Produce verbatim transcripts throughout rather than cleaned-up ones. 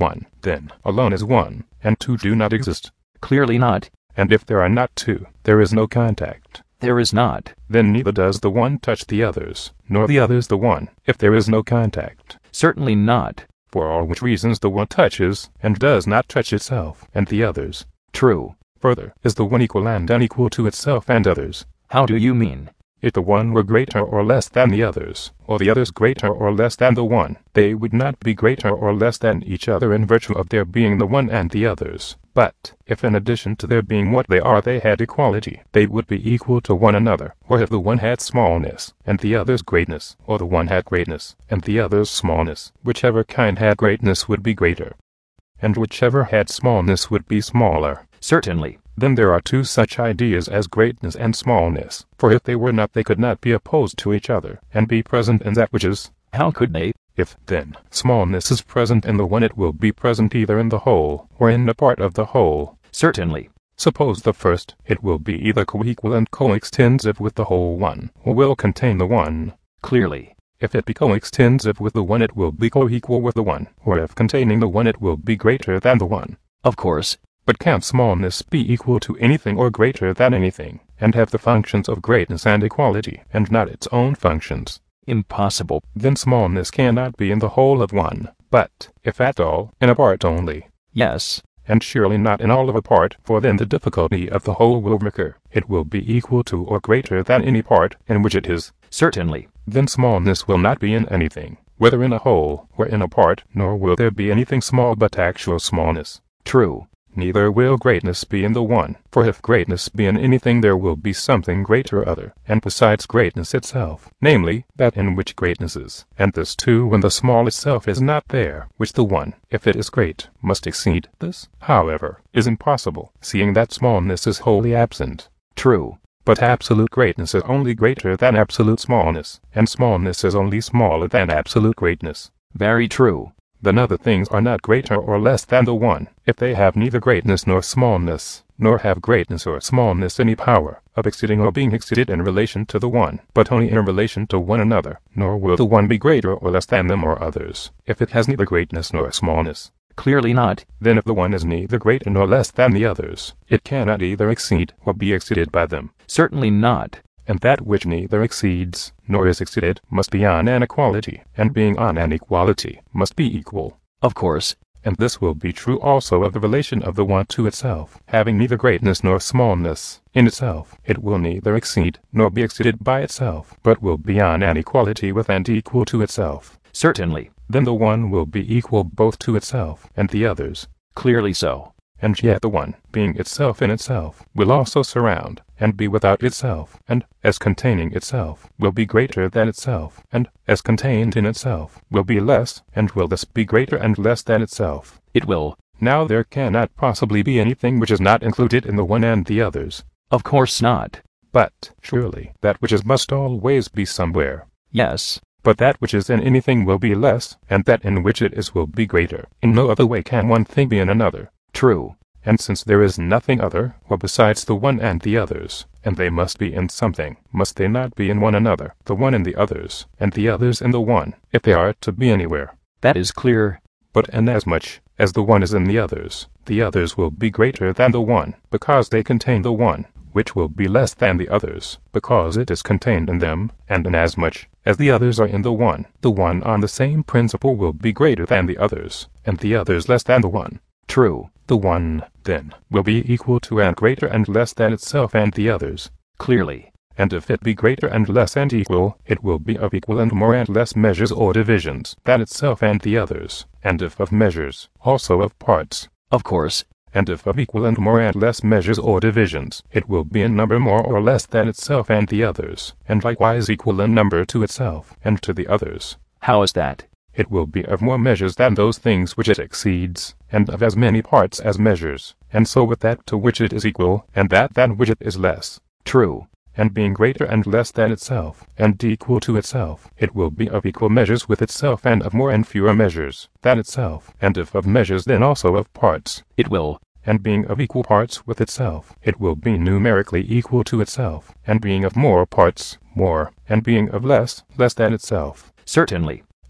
one, then, alone is one, and two do not exist. Clearly not. And if there are not two, there is no contact. There is not. Then neither does the one touch the others, nor the others the one, if there is no contact. Certainly not. For all which reasons the one touches, and does not touch itself, and the others. True. Further, is the one equal and unequal to itself and others? How do you mean? If the one were greater or less than the others, or the others greater or less than the one, they would not be greater or less than each other in virtue of their being the one and the others. But, if in addition to their being what they are they had equality, they would be equal to one another. Or if the one had smallness, and the others greatness, or the one had greatness, and the others smallness, whichever kind had greatness would be greater, and whichever had smallness would be smaller. Certainly. Then there are two such ideas as greatness and smallness, for if they were not they could not be opposed to each other, and be present in that which is. How could they? If, then, smallness is present in the one, it will be present either in the whole, or in a part of the whole. Certainly. Suppose the first, it will be either co-equal and co-extensive with the whole one, or will contain the one. Clearly. If it be co-extensive with the one, it will be co-equal with the one, or if containing the one, it will be greater than the one. Of course. But can't smallness be equal to anything or greater than anything, and have the functions of greatness and equality, and not its own functions? Impossible. Then smallness cannot be in the whole of one, but, if at all, in a part only. Yes. And surely not in all of a part, for then the difficulty of the whole will recur. It will be equal to or greater than any part in which it is. Certainly. Then smallness will not be in anything, whether in a whole or in a part, nor will there be anything small but actual smallness. True. Neither will greatness be in the one, for if greatness be in anything there will be something greater other, and besides greatness itself, namely, that in which greatness is. And this too when the small itself is not there, which the one, if it is great, must exceed. This, however, is impossible, seeing that smallness is wholly absent. True. But absolute greatness is only greater than absolute smallness, and smallness is only smaller than absolute greatness. Very true. Then other things are not greater or less than the one, if they have neither greatness nor smallness, nor have greatness or smallness any power of exceeding or being exceeded in relation to the one, but only in relation to one another, nor will the one be greater or less than them or others, if it has neither greatness nor smallness. Clearly not. Then if the one is neither greater nor less than the others, it cannot either exceed or be exceeded by them. Certainly not. And that which neither exceeds, nor is exceeded, must be on an equality, and being on an equality, must be equal. Of course. And this will be true also of the relation of the one to itself, having neither greatness nor smallness in itself. It will neither exceed, nor be exceeded by itself, but will be on an equality with and equal to itself. Certainly. Then the one will be equal both to itself and the others. Clearly so. And yet the one, being itself in itself, will also surround, and be without itself, and, as containing itself, will be greater than itself, and, as contained in itself, will be less, and will thus be greater and less than itself. It will. Now there cannot possibly be anything which is not included in the one and the others. Of course not. But, surely, that which is must always be somewhere. Yes. But that which is in anything will be less, and that in which it is will be greater. In no other way can one thing be in another. True. And since there is nothing other, or besides the one and the others, and they must be in something, must they not be in one another, the one in the others, and the others in the one, if they are to be anywhere? That is clear. But inasmuch as the one is in the others, the others will be greater than the one, because they contain the one, which will be less than the others, because it is contained in them, and inasmuch as the others are in the one, the one on the same principle will be greater than the others, and the others less than the one. True. The one, then, will be equal to and greater and less than itself and the others. Clearly. And if it be greater and less and equal, it will be of equal and more and less measures or divisions than itself and the others, and if of measures, also of parts. Of course. And if of equal and more and less measures or divisions, it will be in number more or less than itself and the others, and likewise equal in number to itself and to the others. How is that? It will be of more measures than those things which it exceeds, and of as many parts as measures, and so with that to which it is equal, and that than which it is less. True. And being greater and less than itself, and equal to itself, it will be of equal measures with itself and of more and fewer measures than itself, and if of measures then also of parts. It will. And being of equal parts with itself, it will be numerically equal to itself, and being of more parts, more, and being of less, less than itself. Certainly.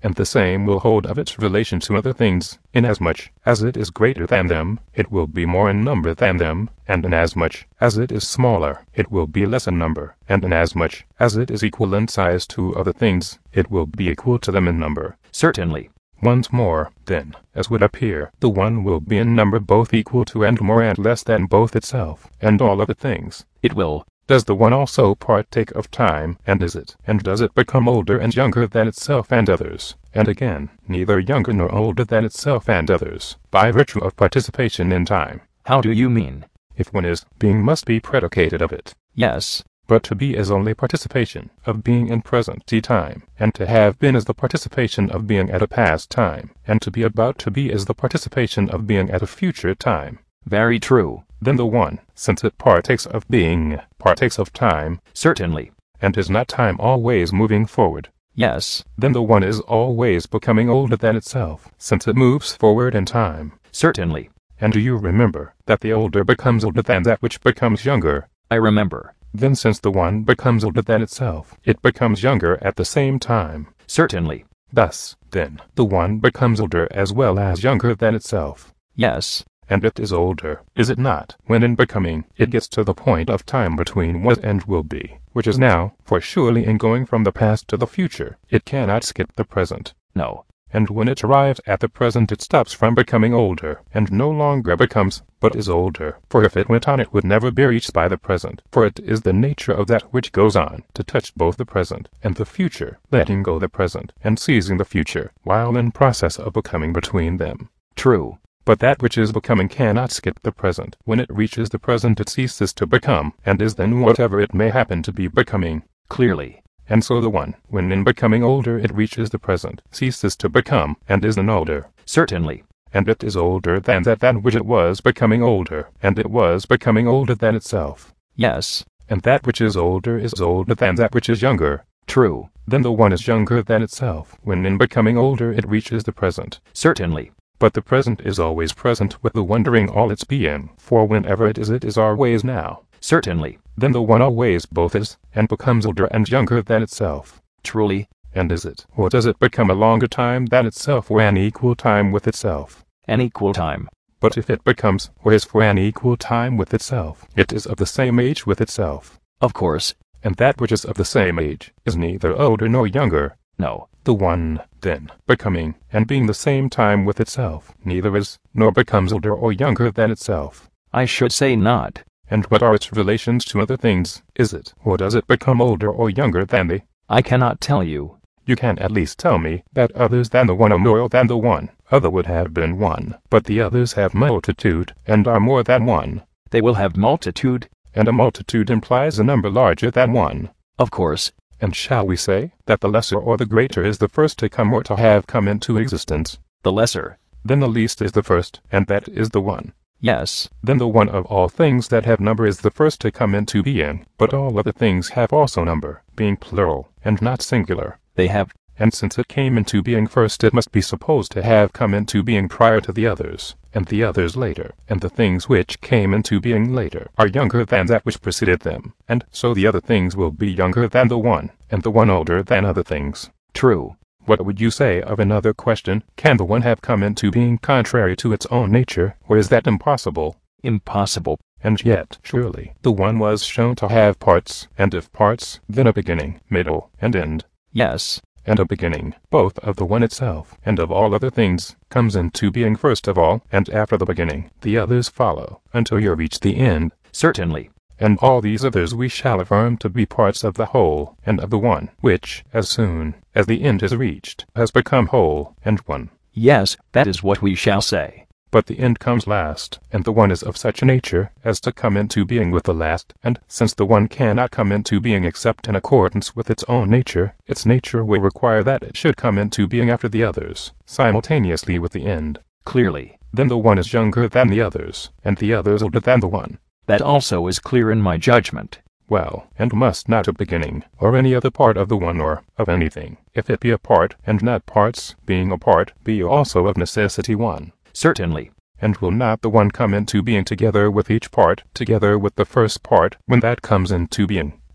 and the same will hold of its relation to other things. Inasmuch as it is greater than them, it will be more in number than them, and inasmuch as it is smaller, it will be less in number, and inasmuch as it is equal in size to other things, it will be equal to them in number. Certainly. Once more, then, as would appear, the one will be in number both equal to and more and less than both itself, and all other things. It will. Does the one also partake of time, and is it, and does it become older and younger than itself and others, and again, neither younger nor older than itself and others, by virtue of participation in time? How do you mean? If one is, being must be predicated of it. Yes. But to be is only participation of being in present time, and to have been is the participation of being at a past time, and to be about to be is the participation of being at a future time. Very true. Then the one, since it partakes of being, partakes of time. Certainly. And is not time always moving forward? Yes. Then the one is always becoming older than itself, since it moves forward in time. Certainly. And do you remember that the older becomes older than that which becomes younger? I remember. Then since the one becomes older than itself, it becomes younger at the same time. Certainly. Thus, then, the one becomes older as well as younger than itself. Yes. And it is older, is it not, when in becoming, it gets to the point of time between was and will be, which is now, for surely in going from the past to the future, it cannot skip the present. No. And when it arrives at the present it stops from becoming older, and no longer becomes, but is older. For if it went on it would never be reached by the present, for it is the nature of that which goes on, to touch both the present and the future, letting go the present, and seizing the future, while in process of becoming between them. True. But that which is becoming cannot skip the present. When it reaches the present it ceases to become, and is then whatever it may happen to be becoming. Clearly. And so the one, when in becoming older it reaches the present, ceases to become, and is then older. Certainly. And it is older than that that which it was becoming older, and it was becoming older than itself. Yes. And that which is older is older than that which is younger. True. Then the one is younger than itself, when in becoming older it reaches the present. Certainly. But the present is always present with the one during all its being, for whenever it is it is always now. Certainly. Then the one always both is, and becomes older and younger than itself. Truly. And is it, or does it become a longer time than itself or an equal time with itself? An equal time. But if it becomes, or is for an equal time with itself, it is of the same age with itself. Of course. And that which is of the same age is neither older nor younger. No. The one, then, becoming, and being the same time with itself, neither is, nor becomes older or younger than itself. I should say not. And what are its relations to other things? Is it, or does it become older or younger than they? I cannot tell you. You can at least tell me that others than the one are more than the one. Other would have been one, but the others have multitude, and are more than one. They will have multitude. And a multitude implies a number larger than one. Of course. And shall we say that the lesser or the greater is the first to come or to have come into existence? The lesser. Then the least is the first, and that is the one. Yes. Then the one of all things that have number is the first to come into being, but all other things have also number, being plural, and not singular. They have. And since it came into being first, it must be supposed to have come into being prior to the others, and the others later, and the things which came into being later are younger than that which preceded them, and so the other things will be younger than the one, and the one older than other things. True. What would you say of another question? Can the one have come into being contrary to its own nature, or is that impossible? Impossible. And yet, surely, the one was shown to have parts, and if parts, then a beginning, middle, and end. Yes. And a beginning, both of the one itself, and of all other things, comes into being first of all, and after the beginning, the others follow, until you reach the end. Certainly. And all these others we shall affirm to be parts of the whole, and of the one, which, as soon as the end is reached, has become whole, and one. Yes, that is what we shall say. But the end comes last, and the one is of such a nature as to come into being with the last, and since the one cannot come into being except in accordance with its own nature, its nature will require that it should come into being after the others, simultaneously with the end. Clearly. Then the one is younger than the others, and the others older than the one. That also is clear in my judgment. Well, and must not a beginning, or any other part of the one or of anything, if it be a part, and not parts, being a part, be also of necessity one. Certainly. And will not the one come into being together with each part, together with the first part, when that comes into being,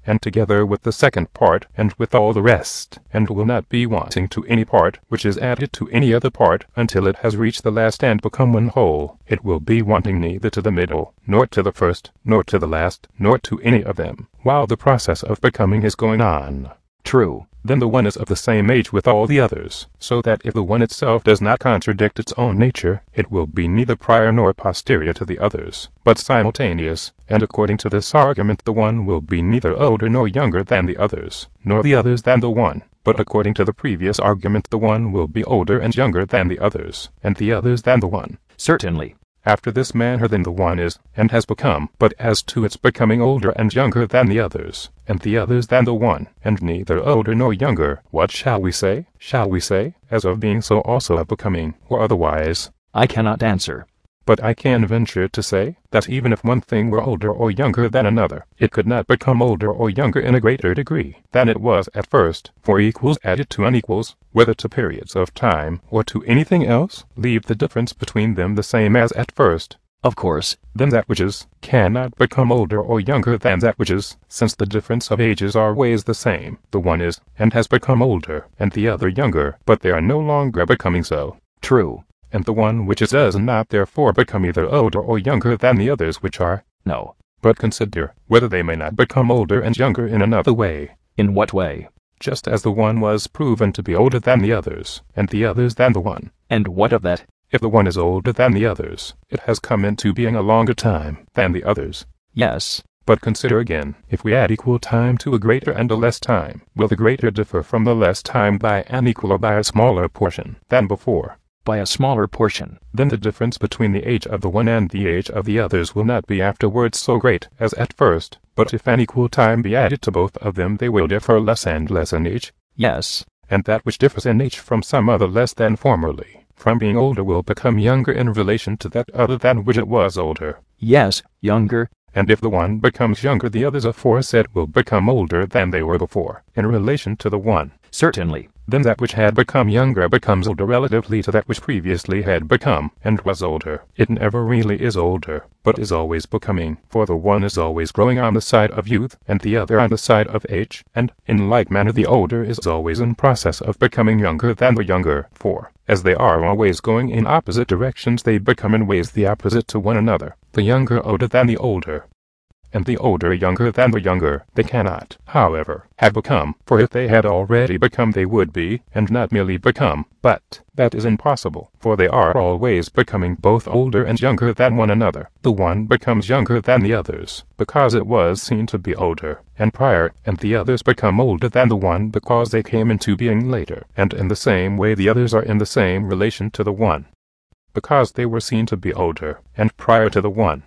and together with the second part, and with all the rest, and will not be wanting to any part which is added to any other part, until it has reached the last and become one whole. It will be wanting neither to the middle, nor to the first, nor to the last, nor to any of them, while the process of becoming is going on. True. Then the one is of the same age with all the others, so that if the one itself does not contradict its own nature, it will be neither prior nor posterior to the others, but simultaneous, and according to this argument the one will be neither older nor younger than the others, nor the others than the one, but according to the previous argument the one will be older and younger than the others, and the others than the one. Certainly. After this manner then the one is, and has become, but as to its becoming older and younger than the others, and the others than the one, and neither older nor younger, what shall we say? Shall we say, as of being so also of becoming, or otherwise? I cannot answer. But I can venture to say, that even if one thing were older or younger than another, it could not become older or younger in a greater degree than it was at first, for equals added to unequals, whether to periods of time, or to anything else, leave the difference between them the same as at first. Of course. Then that which is, cannot become older or younger than that which is, since the difference of ages are always the same. The one is, and has become older, and the other younger, but they are no longer becoming so. True. And the one which is does not therefore become either older or younger than the others which are. No. But consider, whether they may not become older and younger in another way. In what way? Just as the one was proven to be older than the others, and the others than the one. And what of that? If the one is older than the others, it has come into being a longer time than the others. Yes. But consider again, if we add equal time to a greater and a less time, will the greater differ from the less time by an equal or by a smaller portion than before? By a smaller portion. Then the difference between the age of the one and the age of the others will not be afterwards so great as at first, but if an equal time be added to both of them they will differ less and less in age. Yes. And that which differs in age from some other less than formerly, from being older will become younger in relation to that other than which it was older. Yes, younger. And if the one becomes younger the others aforesaid will become older than they were before, in relation to the one. Certainly. Then that which had become younger becomes older relatively to that which previously had become, and was older. It never really is older, but is always becoming, for the one is always growing on the side of youth, and the other on the side of age, and, in like manner the older is always in process of becoming younger than the younger, for, as they are always going in opposite directions they become in ways the opposite to one another, the younger older than the older, and the older younger than the younger. They cannot, however, have become, for if they had already become they would be, and not merely become, but that is impossible, for they are always becoming both older and younger than one another. The one becomes younger than the others, because it was seen to be older, and prior, and the others become older than the one because they came into being later, and in the same way the others are in the same relation to the one, because they were seen to be older, and prior to the one.